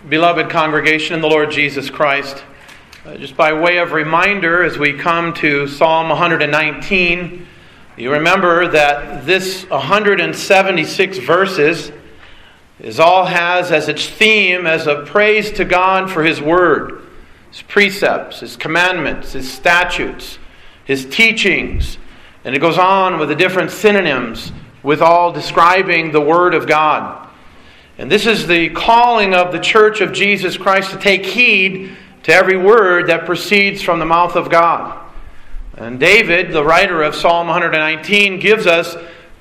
Beloved congregation in the Lord Jesus Christ, just by way of reminder as we come to Psalm 119, you remember that this 176 verses all has as its theme as a praise to God for His Word, His precepts, His commandments, His statutes, His teachings, and it goes on with the different synonyms with all describing the Word of God. And this is the calling of the Church of Jesus Christ to take heed to every word that proceeds from the mouth of God. And David, the writer of Psalm 119, gives us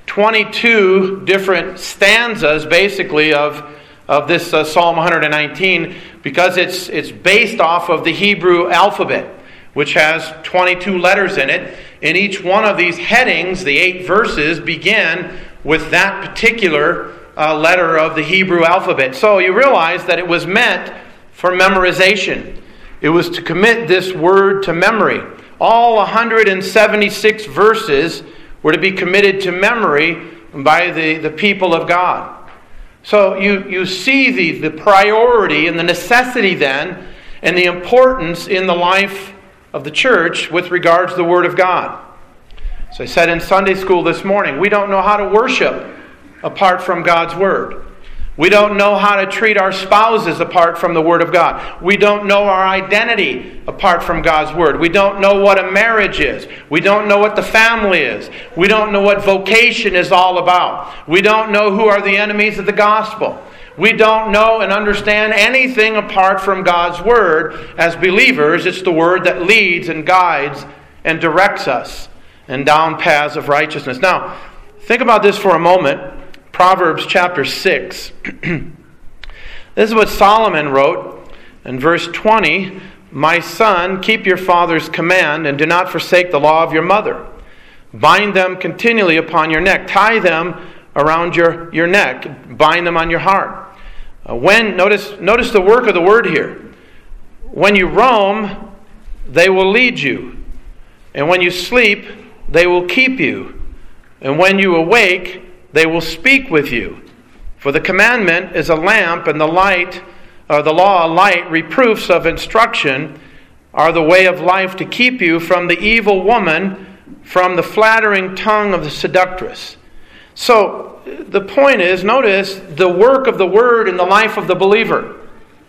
22 different stanzas, basically, of this Psalm 119, because it's based off of the Hebrew alphabet, which has 22 letters in it. And each one of these headings, the 8 verses, begin with that particular letter of the Hebrew alphabet. So you realize that it was meant for memorization. It was to commit this word to memory. All 176 verses were to be committed to memory by the people of God. So you see the priority and the necessity then and the importance in the life of the church with regards to the Word of God. So I said in Sunday school this morning, we don't know how to worship apart from God's Word. We don't know how to treat our spouses apart from the Word of God. We don't know our identity apart from God's Word. We don't know what a marriage is. We don't know what the family is. We don't know what vocation is all about. We don't know who are the enemies of the gospel. We don't know and understand anything apart from God's Word. As believers, it's the Word that leads and guides and directs us and down paths of righteousness. Now, think about this for a moment. Proverbs chapter 6. This is what Solomon wrote in verse 20. My son, keep your father's command and do not forsake the law of your mother. Bind them continually upon your neck. Tie them around your neck. Bind them on your heart. Notice the work of the word here. When you roam, they will lead you. And when you sleep, they will keep you. And when you awake, they will speak with you. For the commandment is a lamp, and the law a light. Reproofs of instruction are the way of life to keep you from the evil woman, from the flattering tongue of the seductress. So the point is, notice the work of the word in the life of the believer.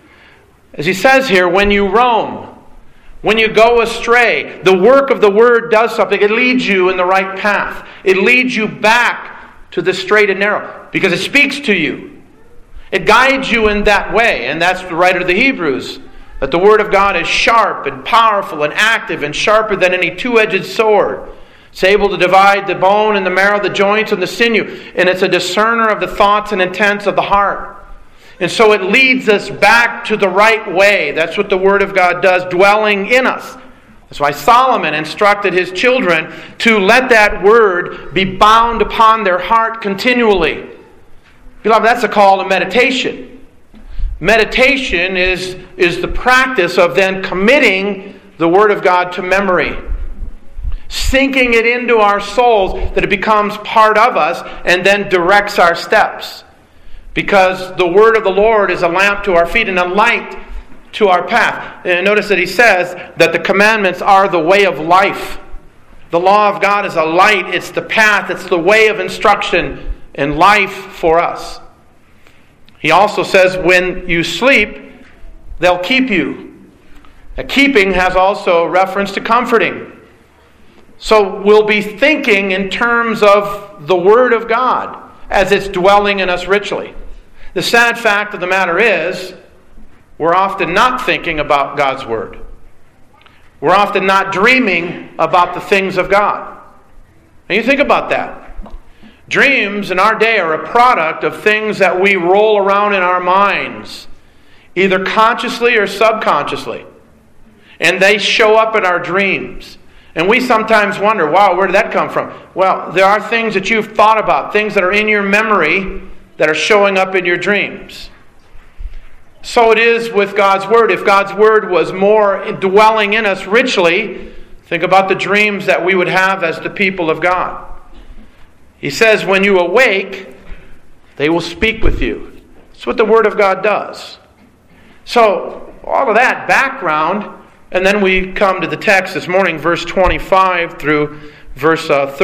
As he says here, when you roam, when you go astray, the work of the word does something. It leads you in the right path. It leads you back to the straight and narrow, because it speaks to you. It guides you in that way, and that's the writer of the Hebrews, that the Word of God is sharp and powerful and active and sharper than any two-edged sword. It's able to divide the bone and the marrow, the joints and the sinew, and it's a discerner of the thoughts and intents of the heart. And so it leads us back to the right way. That's what the Word of God does, dwelling in us. That's why Solomon instructed his children to let that word be bound upon their heart continually. Beloved, that's a call to meditation. Meditation is the practice of then committing the Word of God to memory. Sinking it into our souls that it becomes part of us and then directs our steps. Because the Word of the Lord is a lamp to our feet and a light to our path. And notice that he says that the commandments are the way of life. The law of God is a light. It's the path. It's the way of instruction and life for us. He also says when you sleep, they'll keep you. Keeping has also reference to comforting. So we'll be thinking in terms of the Word of God as it's dwelling in us richly. The sad fact of the matter is, we're often not thinking about God's Word. We're often not dreaming about the things of God. And you think about that. Dreams in our day are a product of things that we roll around in our minds, either consciously or subconsciously. And they show up in our dreams. And we sometimes wonder, wow, where did that come from? Well, there are things that you've thought about, things that are in your memory that are showing up in your dreams. So it is with God's Word. If God's Word was more dwelling in us richly, think about the dreams that we would have as the people of God. He says, when you awake, they will speak with you. That's what the Word of God does. So, all of that background, and then we come to the text this morning, verse 25 through verse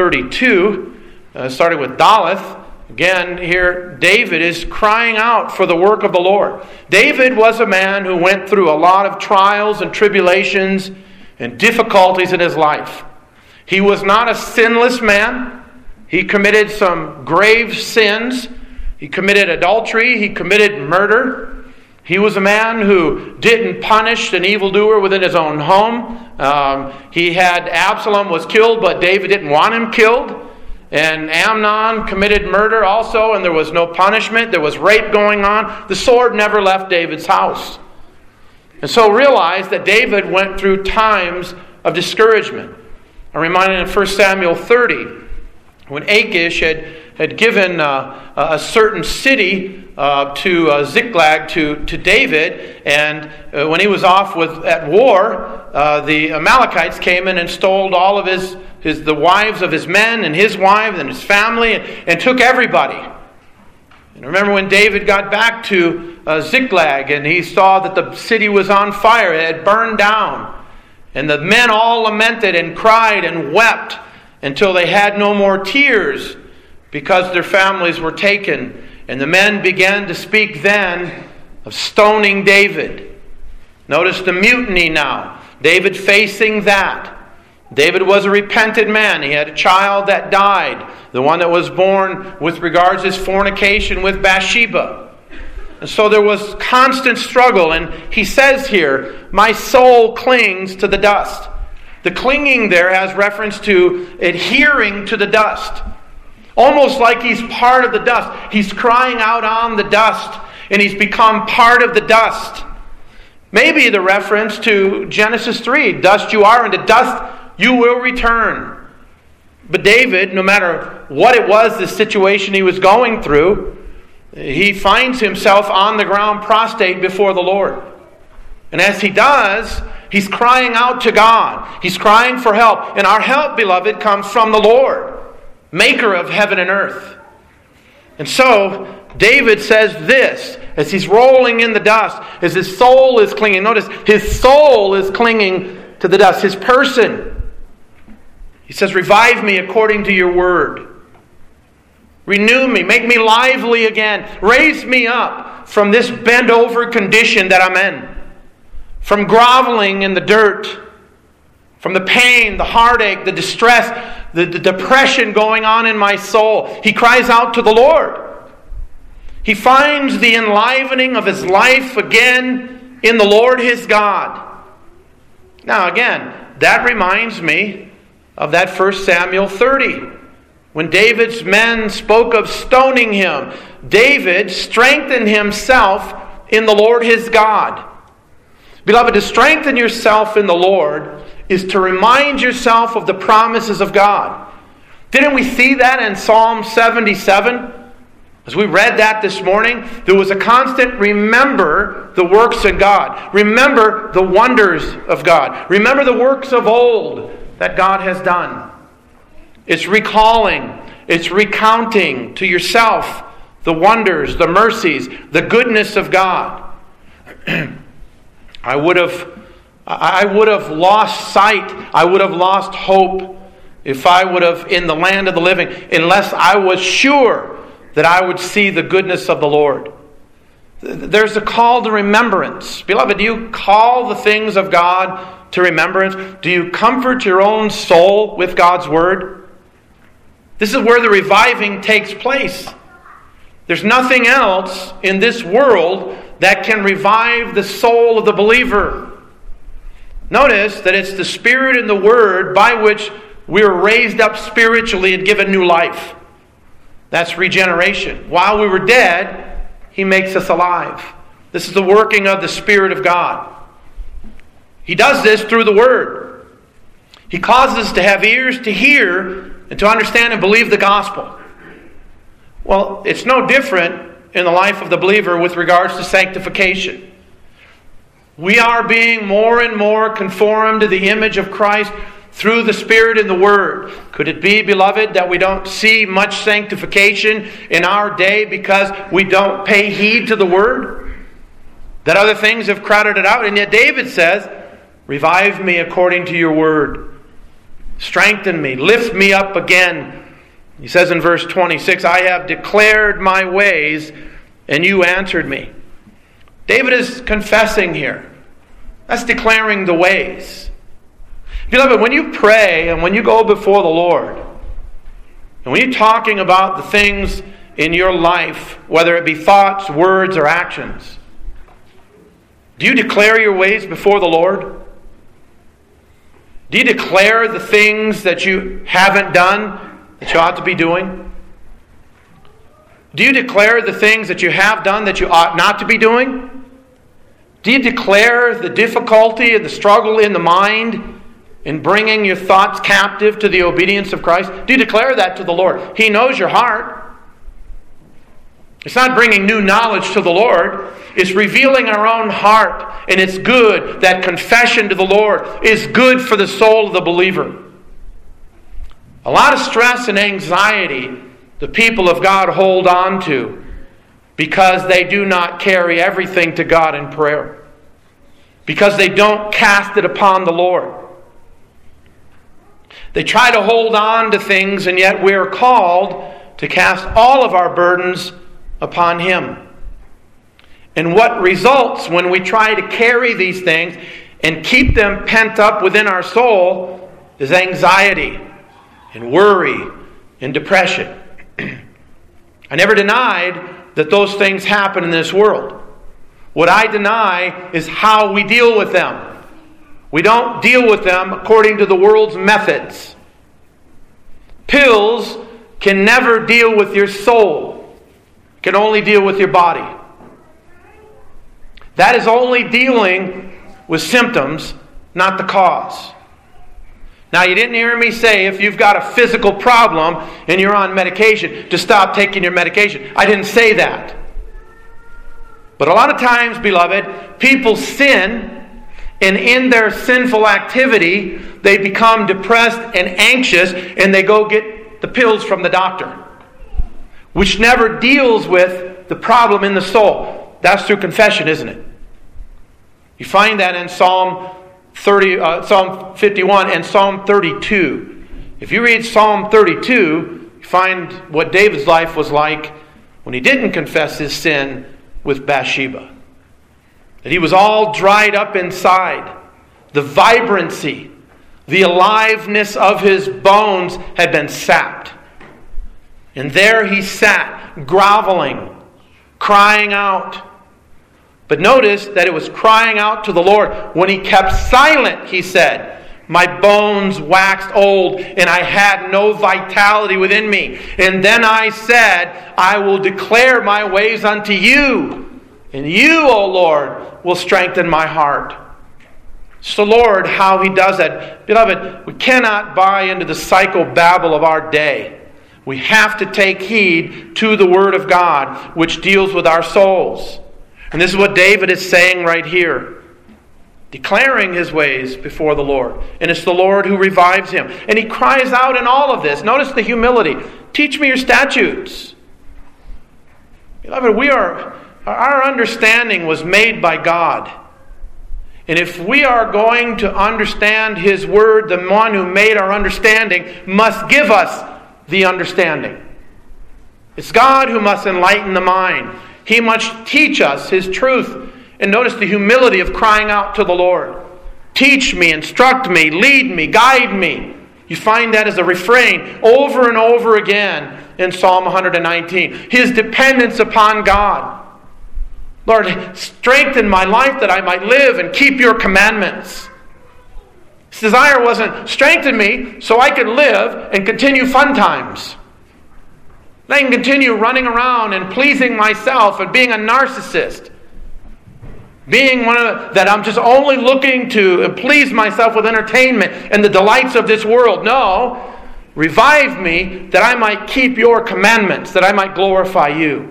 32, starting with Daleth. Again, here, David is crying out for the work of the Lord. David was a man who went through a lot of trials and tribulations and difficulties in his life. He was not a sinless man. He committed some grave sins. He committed adultery. He committed murder. He was a man who didn't punish an evildoer within his own home. He had Absalom was killed, but David didn't want him killed. And Amnon committed murder also, and there was no punishment. There was rape going on. The sword never left David's house. And so realize that David went through times of discouragement. I'm reminded in 1 Samuel 30, when Achish had given a certain city to Ziklag to David, and when he was off at war, the Amalekites came in and stole all of the wives of his men and his wives and his family and took everybody. And remember when David got back to Ziklag and he saw that the city was on fire, it had burned down. And the men all lamented and cried and wept until they had no more tears because their families were taken. And the men began to speak then of stoning David. Notice the mutiny now. David facing that. David was a repentant man. He had a child that died. The one that was born with regards to his fornication with Bathsheba. And so there was constant struggle. And he says here, my soul clings to the dust. The clinging there has reference to adhering to the dust. Almost like he's part of the dust. He's crying out on the dust. And he's become part of the dust. Maybe the reference to Genesis 3. Dust you are, and to dust you will return. But David, no matter what it was, the situation he was going through, he finds himself on the ground prostrate before the Lord. And as he does, he's crying out to God. He's crying for help. And our help, beloved, comes from the Lord, maker of heaven and earth. And so, David says this, as he's rolling in the dust, as his soul is clinging. Notice, his soul is clinging to the dust, his person. He says, revive me according to your word. Renew me, make me lively again. Raise me up from this bent over condition that I'm in. From groveling in the dirt. From the pain, the heartache, the distress, the depression going on in my soul. He cries out to the Lord. He finds the enlivening of his life again in the Lord his God. Now again, that reminds me of that 1 Samuel 30. When David's men spoke of stoning him, David strengthened himself in the Lord his God. Beloved, to strengthen yourself in the Lord is to remind yourself of the promises of God. Didn't we see that in Psalm 77? As we read that this morning, there was a constant remember the works of God. Remember the wonders of God. Remember the works of old that God has done. It's recalling, it's recounting to yourself the wonders, the mercies, the goodness of God. I would have lost sight, I would have lost hope if I would have in the land of the living, unless I was sure that I would see the goodness of the Lord. There's a call to remembrance. Beloved, do you call the things of God to remembrance? Do you comfort your own soul with God's Word? This is where the reviving takes place. There's nothing else in this world that can revive the soul of the believer. Notice that it's the Spirit and the Word by which we are raised up spiritually and given new life. That's regeneration. While we were dead, He makes us alive. This is the working of the Spirit of God. He does this through the Word. He causes us to have ears to hear and to understand and believe the gospel. Well, it's no different in the life of the believer with regards to sanctification. We are being more and more conformed to the image of Christ through the Spirit and the Word. Could it be, beloved, that we don't see much sanctification in our day because we don't pay heed to the Word? that other things have crowded it out. And yet David says, revive me according to your word. Strengthen me. Lift me up again. He says in verse 26, I have declared my ways, and you answered me. David is confessing here. That's declaring the ways. Beloved, when you pray and when you go before the Lord, and when you're talking about the things in your life, whether it be thoughts, words, or actions, do you declare your ways before the Lord? Do you declare the things that you haven't done that you ought to be doing? Do you declare the things that you have done that you ought not to be doing? Do you declare the difficulty and the struggle in the mind in bringing your thoughts captive to the obedience of Christ? Do you declare that to the Lord? He knows your heart. It's not bringing new knowledge to the Lord. It's revealing our own heart. And it's good. That confession to the Lord is good for the soul of the believer. A lot of stress and anxiety the people of God hold on to because they do not carry everything to God in prayer. Because they don't cast it upon the Lord. They try to hold on to things, and yet we're called to cast all of our burdens upon Him. And what results when we try to carry these things and keep them pent up within our soul is anxiety and worry and depression. I never denied that those things happen in this world. What I deny is how we deal with them. We don't deal with them according to the world's methods. Pills can never deal with your soul. Can only deal with your body. That is only dealing with symptoms, not the cause. Now, you didn't hear me say if you've got a physical problem and you're on medication to stop taking your medication. I didn't say that. But a lot of times, beloved, people sin, and in their sinful activity, they become depressed and anxious, and they go get the pills from the doctor, which never deals with the problem in the soul. That's through confession, isn't it? You find that in Psalm 51 and Psalm 32. If you read Psalm 32, you find what David's life was like when he didn't confess his sin with Bathsheba. That he was all dried up inside. The vibrancy, the aliveness of his bones had been sapped. And there he sat, groveling, crying out. But notice that it was crying out to the Lord. When he kept silent, he said, my bones waxed old, and I had no vitality within me. And then I said, I will declare my ways unto you, and you, O Lord, will strengthen my heart. It's the Lord how He does that. Beloved, we cannot buy into the psychobabble of our day. We have to take heed to the Word of God, which deals with our souls. And this is what David is saying right here. Declaring his ways before the Lord. And it's the Lord who revives him. And he cries out in all of this. Notice the humility. Teach me your statutes. Beloved, our understanding was made by God. And if we are going to understand His Word, the one who made our understanding must give us the understanding. It's God who must enlighten the mind. He must teach us His truth. And notice the humility of crying out to the Lord. Teach me, instruct me, lead me, guide me. You find that as a refrain over and over again in Psalm 119. His dependence upon God. Lord, strengthen my life that I might live and keep your commandments. His desire wasn't strengthen me so I can live and continue fun times. I can continue running around and pleasing myself and being a narcissist. Being that I'm just only looking to please myself with entertainment and the delights of this world. No. Revive me that I might keep your commandments, that I might glorify you.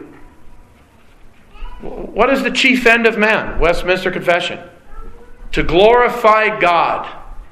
What is the chief end of man? Westminster Confession. To glorify God.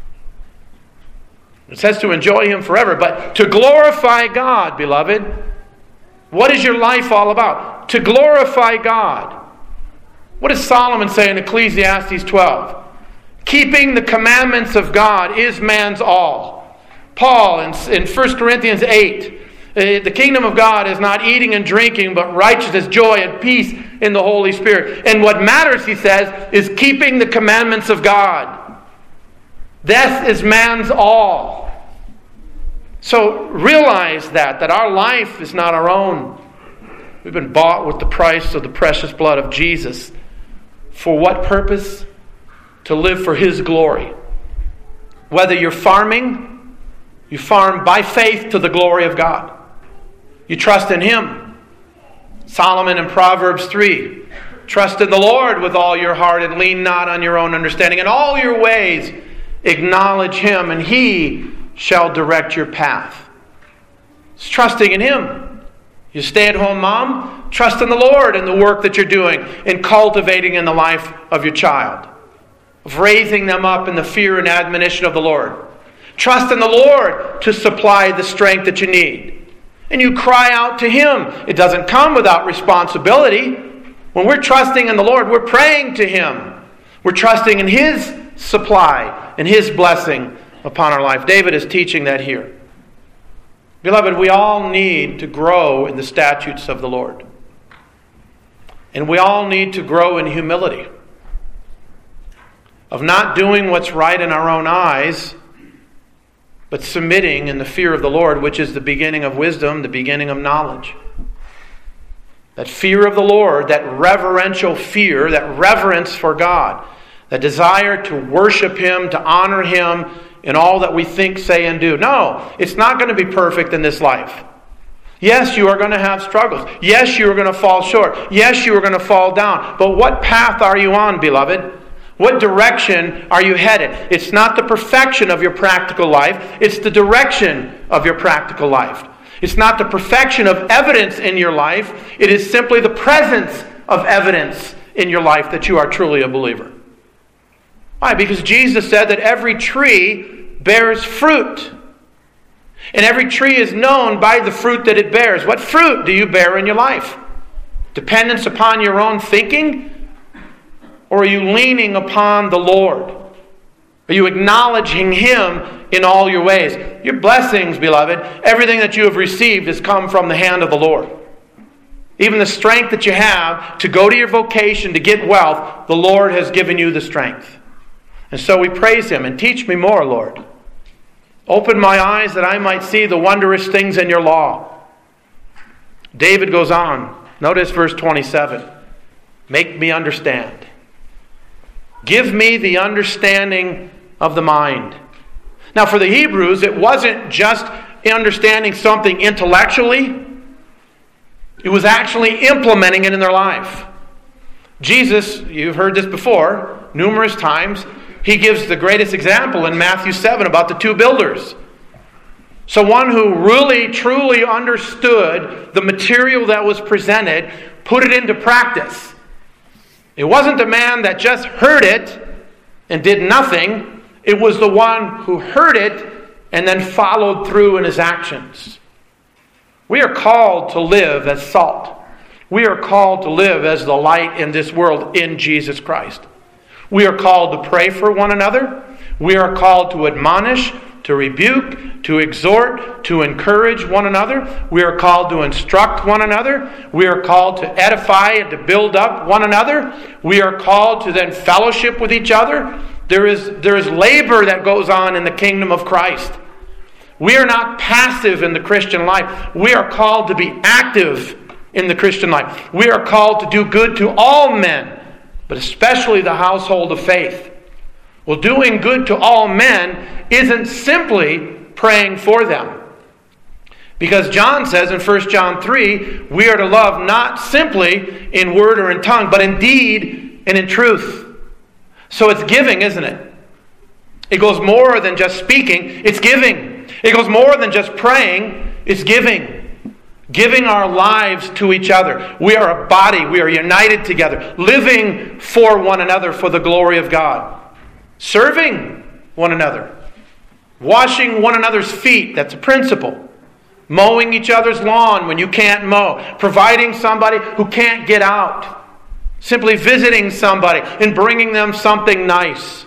It says to enjoy Him forever, but to glorify God, beloved. What is your life all about? To glorify God. What does Solomon say in Ecclesiastes 12? Keeping the commandments of God is man's all. Paul in 1 Corinthians 8, the kingdom of God is not eating and drinking, but righteousness, joy, and peace in the Holy Spirit. And what matters, he says, is keeping the commandments of God. This is man's all. So realize that our life is not our own. We've been bought with the price of the precious blood of Jesus. For what purpose? To live for His glory. Whether you're farming, you farm by faith to the glory of God. You trust in Him. Solomon in Proverbs 3. Trust in the Lord with all your heart and lean not on your own understanding. In all your ways acknowledge Him and He shall direct your path. It's trusting in Him. You stay-at-home mom, trust in the Lord in the work that you're doing in cultivating in the life of your child, of raising them up in the fear and admonition of the Lord. Trust in the Lord to supply the strength that you need. And you cry out to Him. It doesn't come without responsibility. When we're trusting in the Lord, we're praying to Him. We're trusting in His supply and His blessing upon our life. David is teaching that here. Beloved, we all need to grow in the statutes of the Lord. And we all need to grow in humility. Of not doing what's right in our own eyes, but submitting in the fear of the Lord, which is the beginning of wisdom, the beginning of knowledge. That fear of the Lord, that reverential fear, that reverence for God, that desire to worship Him, to honor Him in all that we think, say, and do. No, it's not going to be perfect in this life. Yes, you are going to have struggles. Yes, you are going to fall short. Yes, you are going to fall down. But what path are you on, beloved? What direction are you headed? It's not the perfection of your practical life. It's the direction of your practical life. It's not the perfection of evidence in your life. It is simply the presence of evidence in your life that you are truly a believer. Why? Because Jesus said that every tree bears fruit. And every tree is known by the fruit that it bears. What fruit do you bear in your life? Dependence upon your own thinking? Or are you leaning upon the Lord? Are you acknowledging Him in all your ways? Your blessings, beloved, everything that you have received has come from the hand of the Lord. Even the strength that you have to go to your vocation, to get wealth, the Lord has given you the strength. And so we praise Him. And teach me more, Lord. Open my eyes that I might see the wondrous things in your law. David goes on. Notice verse 27. Make me understand. Give me the understanding of the mind. Now for the Hebrews, it wasn't just understanding something intellectually. It was actually implementing it in their life. Jesus, you've heard this before, numerous times, He gives the greatest example in Matthew 7 about the two builders. So one who really, truly understood the material that was presented, put it into practice. It wasn't a man that just heard it and did nothing. It was the one who heard it and then followed through in his actions. We are called to live as salt. We are called to live as the light in this world in Jesus Christ. We are called to pray for one another. We are called to admonish, to rebuke, to exhort, to encourage one another. We are called to instruct one another. We are called to edify and to build up one another. We are called to then fellowship with each other. There is labor that goes on in the kingdom of Christ. We are not passive in the Christian life. We are called to be active in the Christian life. We are called to do good to all men, but especially the household of faith. Well, doing good to all men isn't simply praying for them. Because John says in 1 John 3, we are to love not simply in word or in tongue, but in deed and in truth. So it's giving, isn't it? It goes more than just speaking, it's giving. It goes more than just praying, it's giving. Giving our lives to each other. We are a body, we are united together, living for one another for the glory of God. Serving one another. Washing one another's feet, that's a principle. Mowing each other's lawn when you can't mow. Providing somebody who can't get out. simply visiting somebody and bringing them something nice.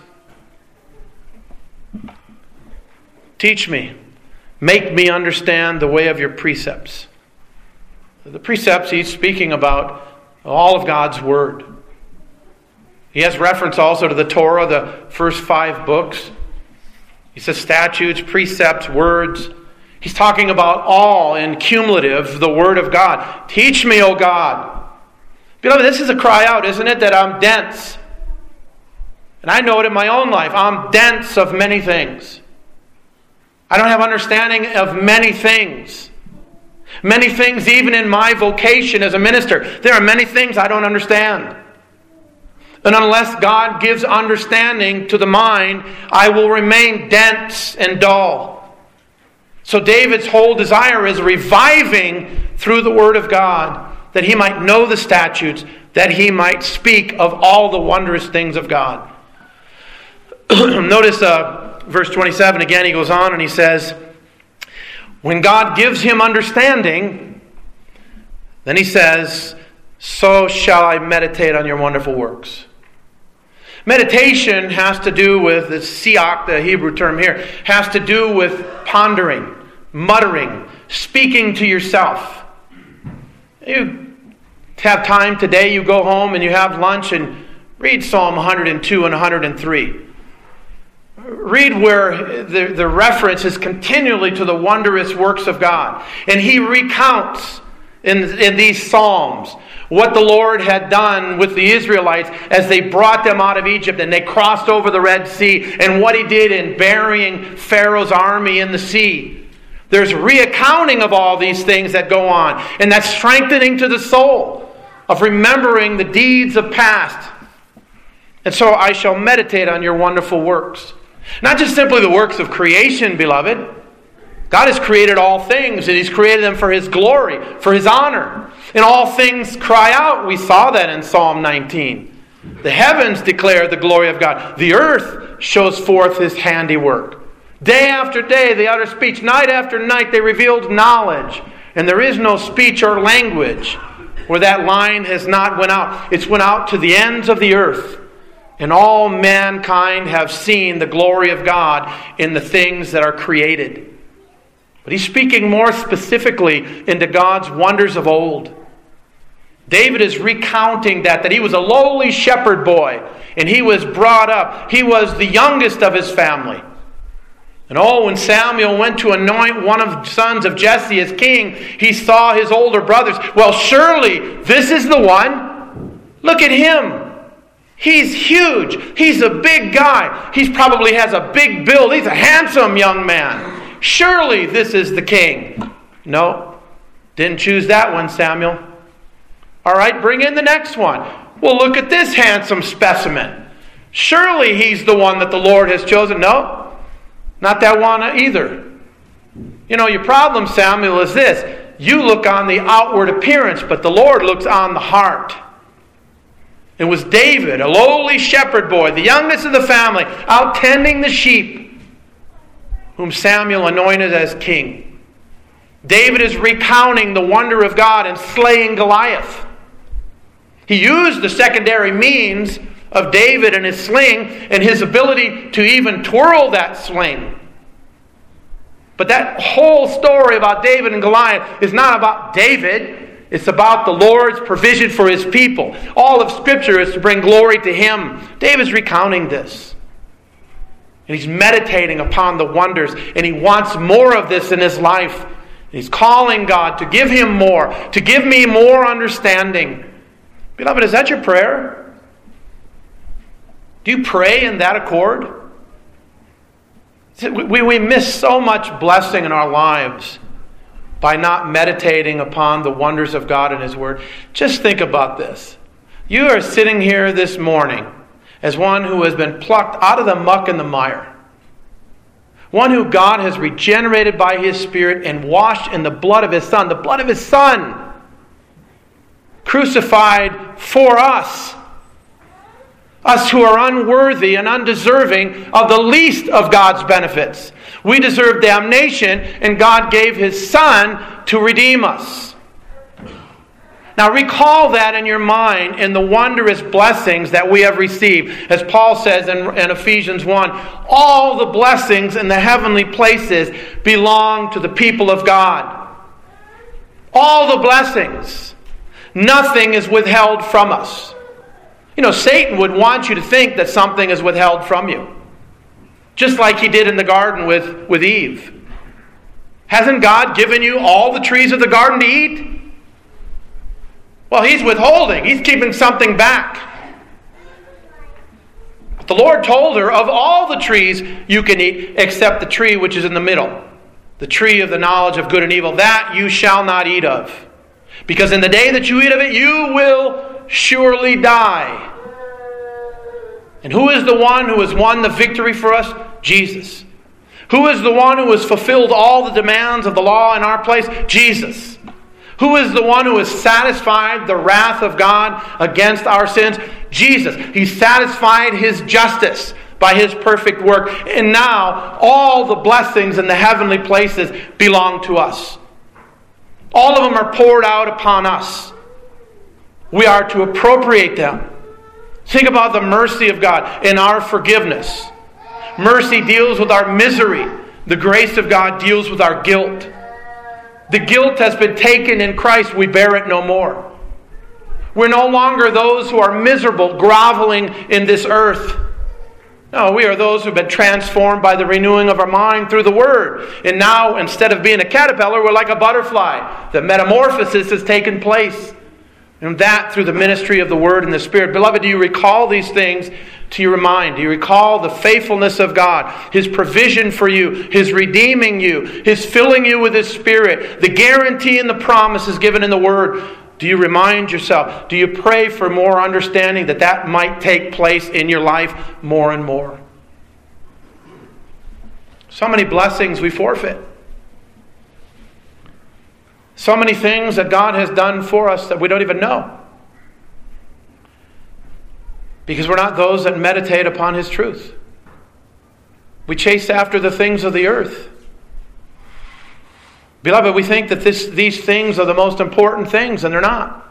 Teach me. Make me understand the way of your precepts. The precepts he's speaking about all of God's Word. He has reference also to the Torah, the first 5 books. He says statutes, precepts, words. He's talking about all in cumulative, the Word of God. Teach me, O God. Beloved, this is a cry out, isn't it? That I'm dense. And I know it in my own life. I'm dense of many things. I don't have understanding of many things. Many things even in my vocation as a minister. There are many things I don't understand. And unless God gives understanding to the mind, I will remain dense and dull. So David's whole desire is reviving through the Word of God, that he might know the statutes, that he might speak of all the wondrous things of God. Notice verse 27 again, he goes on and he says, when God gives him understanding, then he says, so shall I meditate on your wonderful works. Meditation has to do with, the siach, the Hebrew term here, has to do with pondering, muttering, speaking to yourself. You have time today, you go home and you have lunch and read Psalm 102 and 103. Read where the reference is continually to the wondrous works of God. And he recounts in these Psalms what the Lord had done with the Israelites as they brought them out of Egypt and they crossed over the Red Sea, and what he did in burying Pharaoh's army in the sea. There's reaccounting of all these things that go on, and that's strengthening to the soul of remembering the deeds of past. And so I shall meditate on your wonderful works. Not just simply the works of creation, beloved. God has created all things, and he's created them for his glory, for his honor. And all things cry out. We saw that in Psalm 19. The heavens declare the glory of God. The earth shows forth his handiwork. Day after day they utter speech. Night after night they revealed knowledge. And there is no speech or language where that line has not went out. It's went out to the ends of the earth. And all mankind have seen the glory of God in the things that are created. But he's speaking more specifically into God's wonders of old. David is recounting that he was a lowly shepherd boy, and he was brought up. He was the youngest of his family. And when Samuel went to anoint one of the sons of Jesse as king, he saw his older brothers. Well, surely this is the one. Look at him. He's huge. He's a big guy. He probably has a big build. He's a handsome young man. Surely this is the king. No, didn't choose that one, Samuel. All right, bring in the next one. Well, look at this handsome specimen. Surely he's the one that the Lord has chosen. No, not that one either. You know, your problem, Samuel, is this. You look on the outward appearance, but the Lord looks on the heart. It was David, a lowly shepherd boy, the youngest of the family, out tending the sheep, whom Samuel anointed as king. David is recounting the wonder of God in slaying Goliath. He used the secondary means of David and his sling and his ability to even twirl that sling. But that whole story about David and Goliath is not about David. It's about the Lord's provision for his people. All of Scripture is to bring glory to him. David's recounting this. And he's meditating upon the wonders. And he wants more of this in his life. And he's calling God to give him more. To give me more understanding. Beloved, is that your prayer? Do you pray in that accord? We miss so much blessing in our lives by not meditating upon the wonders of God and his word. Just think about this. You are sitting here this morning as one who has been plucked out of the muck and the mire. One who God has regenerated by his Spirit and washed in the blood of his Son. The blood of his Son. Crucified for us. Us who are unworthy and undeserving of the least of God's benefits. We deserve damnation, and God gave his Son to redeem us. Now recall that in your mind in the wondrous blessings that we have received. As Paul says in Ephesians 1, all the blessings in the heavenly places belong to the people of God. All the blessings. Nothing is withheld from us. You know, Satan would want you to think that something is withheld from you. Just like he did in the garden with Eve. Hasn't God given you all the trees of the garden to eat? Well, he's withholding. He's keeping something back. But the Lord told her, of all the trees you can eat, except the tree which is in the middle, the tree of the knowledge of good and evil, that you shall not eat of. Because in the day that you eat of it, you will surely die. And who is the one who has won the victory for us? Jesus. Who is the one who has fulfilled all the demands of the law in our place? Jesus. Who is the one who has satisfied the wrath of God against our sins? Jesus. He satisfied His justice by His perfect work. And now all the blessings in the heavenly places belong to us. All of them are poured out upon us. We are to appropriate them. Think about the mercy of God in our forgiveness. Mercy deals with our misery. The grace of God deals with our guilt. The guilt has been taken in Christ. We bear it no more. We're no longer those who are miserable, groveling in this earth. No, we are those who have been transformed by the renewing of our mind through the Word. And now, instead of being a caterpillar, we're like a butterfly. The metamorphosis has taken place. And that through the ministry of the Word and the Spirit. Beloved, do you recall these things to your mind? Do you recall the faithfulness of God? His provision for you. His redeeming you. His filling you with His Spirit. The guarantee and the promises given in the Word. Do you remind yourself? Do you pray for more understanding that might take place in your life more and more? So many blessings we forfeit. So many things that God has done for us that we don't even know. Because we're not those that meditate upon His truth. We chase after the things of the earth. Beloved, we think that these things are the most important things, and they're not.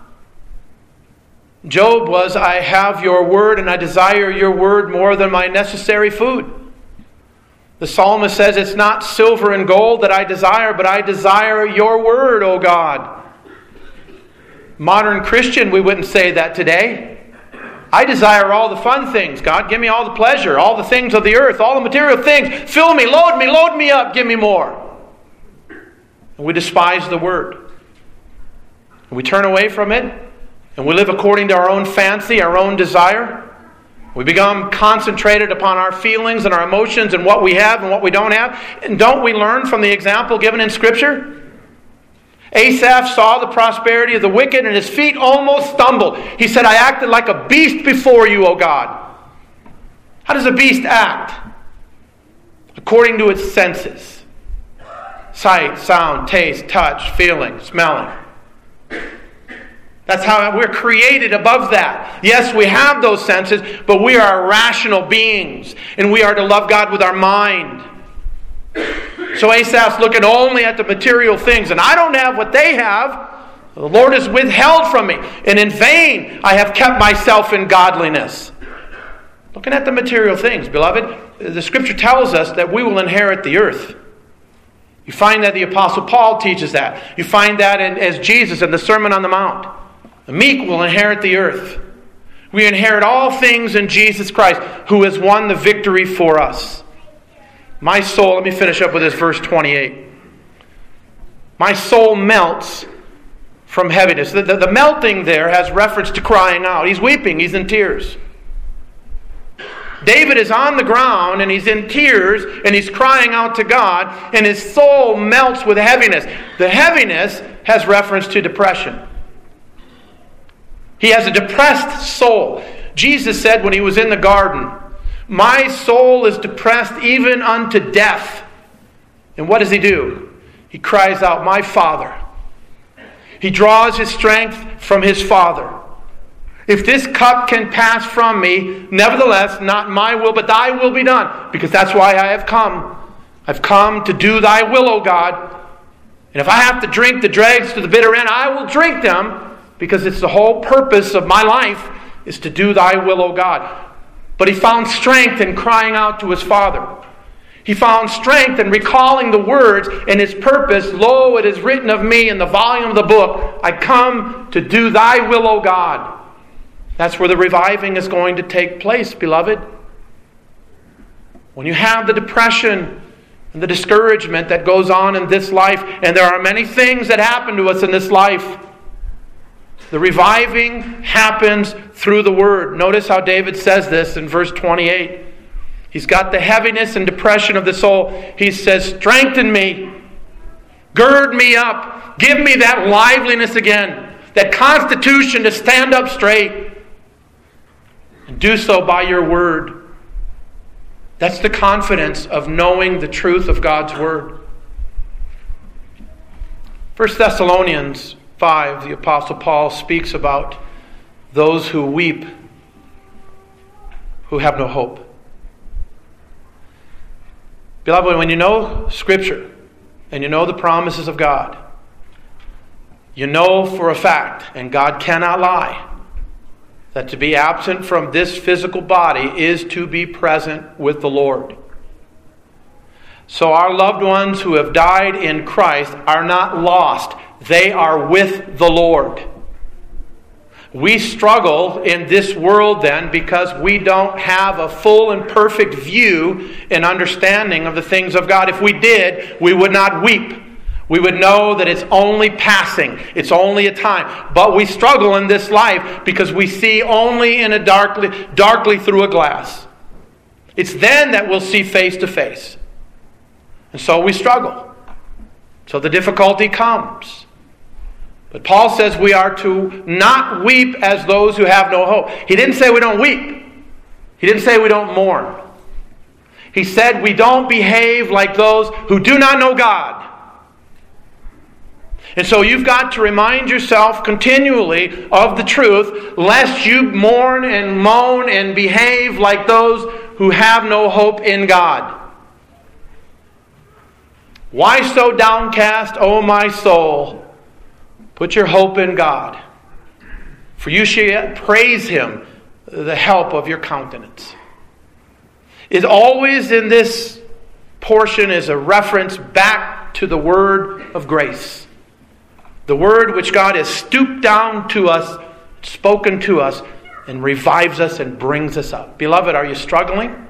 Job was, I have your word, and I desire your word more than my necessary food. The psalmist says, it's not silver and gold that I desire, but I desire your word, O God. Modern Christian, we wouldn't say that today. I desire all the fun things. God, give me all the pleasure, all the things of the earth, all the material things. Fill me, load me up, give me more. And we despise the word. And we turn away from it, and we live according to our own fancy, our own desire. We become concentrated upon our feelings and our emotions and what we have and what we don't have. And don't we learn from the example given in Scripture? Asaph saw the prosperity of the wicked and his feet almost stumbled. He said, I acted like a beast before you, O God. How does a beast act? According to its senses. Sight, sound, taste, touch, feeling, smelling. That's how we're created above that. Yes, we have those senses, but we are rational beings, and we are to love God with our mind. So Asaph's looking only at the material things, and I don't have what they have. The Lord has withheld from me, and in vain I have kept myself in godliness. Looking at the material things, beloved, the Scripture tells us that we will inherit the earth. You find that the Apostle Paul teaches that. You find that as Jesus in the Sermon on the Mount. The meek will inherit the earth. We inherit all things in Jesus Christ, who has won the victory for us. My soul, let me finish up with this verse 28. My soul melts from heaviness. The melting there has reference to crying out. He's weeping, he's in tears. David is on the ground and he's in tears and he's crying out to God, and his soul melts with heaviness. The heaviness has reference to depression. He has a depressed soul. Jesus said when he was in the garden, my soul is depressed even unto death. And what does he do? He cries out, my Father. He draws his strength from his Father. If this cup can pass from me, nevertheless, not my will, but thy will be done. Because that's why I have come. I've come to do thy will, O God. And if I have to drink the dregs to the bitter end, I will drink them. because it's the whole purpose of my life is to do thy will, O God. But he found strength in crying out to his Father. He found strength in recalling the words and his purpose. Lo, it is written of me in the volume of the book, I come to do thy will, O God. That's where the reviving is going to take place, beloved. When you have the depression and the discouragement that goes on in this life, and there are many things that happen to us in this life, the reviving happens through the Word. Notice how David says this in verse 28. He's got the heaviness and depression of the soul. He says, strengthen me, gird me up, give me that liveliness again, that constitution to stand up straight, and do so by your Word. That's the confidence of knowing the truth of God's Word. 1 Thessalonians 5, the Apostle Paul speaks about those who weep, who have no hope. Beloved, when you know Scripture and you know the promises of God, you know for a fact, and God cannot lie, that to be absent from this physical body is to be present with the Lord. So our loved ones who have died in Christ are not lost. They are with the Lord. We struggle in this world then because we don't have a full and perfect view and understanding of the things of God. If we did, we would not weep. We would know that it's only passing. It's only a time. But we struggle in this life because we see only in a darkly through a glass. It's then that we'll see face to face. And so we struggle. So the difficulty comes. But Paul says we are to not weep as those who have no hope. He didn't say we don't weep. He didn't say we don't mourn. He said we don't behave like those who do not know God. And so you've got to remind yourself continually of the truth, lest you mourn and moan and behave like those who have no hope in God. Why so downcast, O my soul? Put your hope in God, for you shall praise Him, the help of your countenance. It always in this portion is a reference back to the word of grace. The word which God has stooped down to us, spoken to us, and revives us and brings us up. Beloved, are you struggling?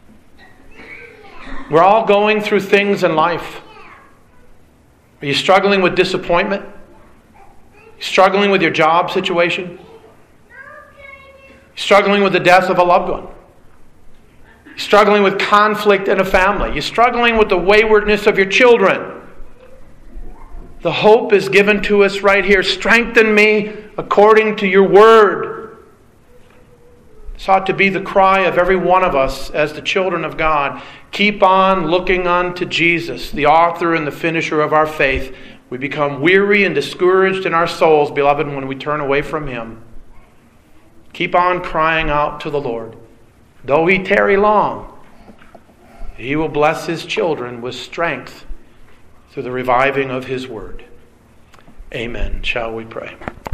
We're all going through things in life. Are you struggling with disappointment? Struggling with your job situation? Struggling with the death of a loved one? Struggling with conflict in a family? You're struggling with the waywardness of your children? The hope is given to us right here. Strengthen me according to your word. This ought to be the cry of every one of us as the children of God. Keep on looking unto Jesus, the author and the finisher of our faith. We become weary and discouraged in our souls, beloved, when we turn away from Him. Keep on crying out to the Lord. Though He tarry long, He will bless His children with strength through the reviving of His word. Amen. Shall we pray?